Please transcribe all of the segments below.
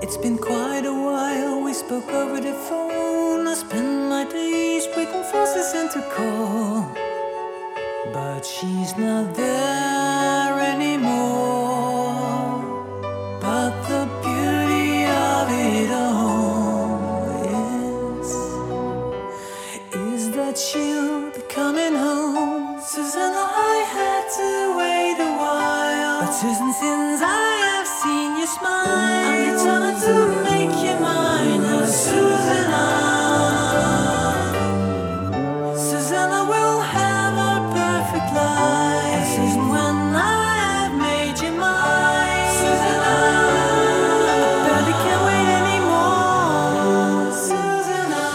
It's been quite a while, we spoke over the phone. I spend my days waiting for Susan to call, but she's not there anymore. But the beauty of it all is that she'll be coming home. Susan, I had to wait a while, but Susan, since I have seen you smile, I'm determined to make you mine. Oh, Susanna, Susanna will have a perfect life. And Susan, when I have made you mine, Susanna, I barely can't wait anymore. Susanna.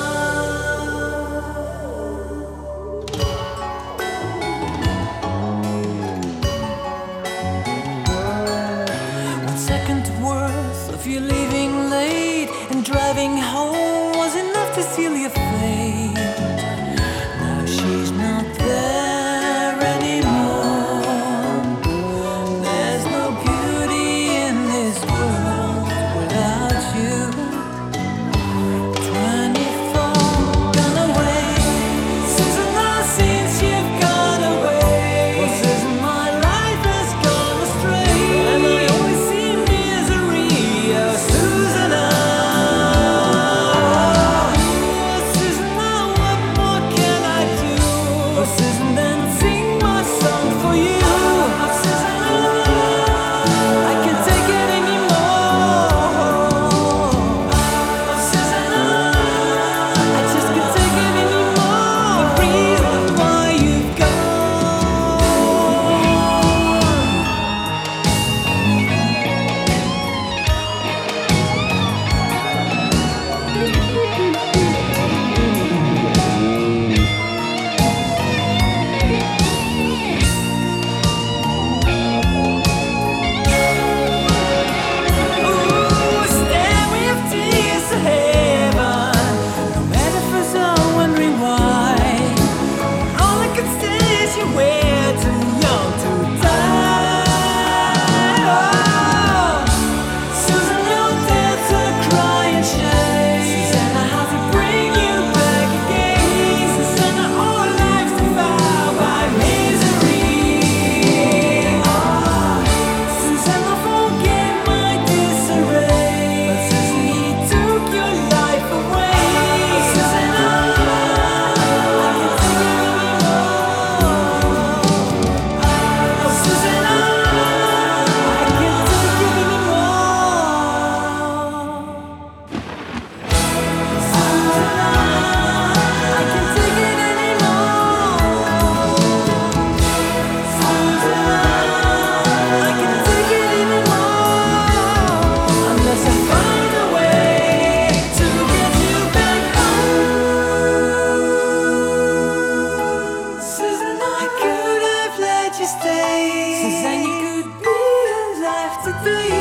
One second worth of you leaving late and driving home was enough to seal your fate. Now she's not there anymore. There's no beauty in this world without you. 24 gone away. Susanna, since you've gone away, well, Susan, my life has gone astray, and I always see misery. Oh, Susanna, oh, Susanna, what more can I do? Oh, Susan, then sing my song for you. Oh, Susanna, I can't take it anymore. Oh, Susanna, I just can't take it anymore. The reason why you've gone. Ooh, stairway of tears to heaven. No metaphors are wondering why. All I can say is you were too young to die. Oh, Susan, you're there to cry and shame. Susanna, how to bring you back again. Susanna, all lives devoured by misery. Oh, Susanna, forget my disarray. But Susan, he took your life away. Susanna, I can't take it anymore. Oh, Susanna, I can't take it anymore. Susanna, I can't take it anymore. Susanna, I can't take it anymore. Unless I find a way to get you back home. Susanna, I could have let you stay. Susanna, you could be alive today.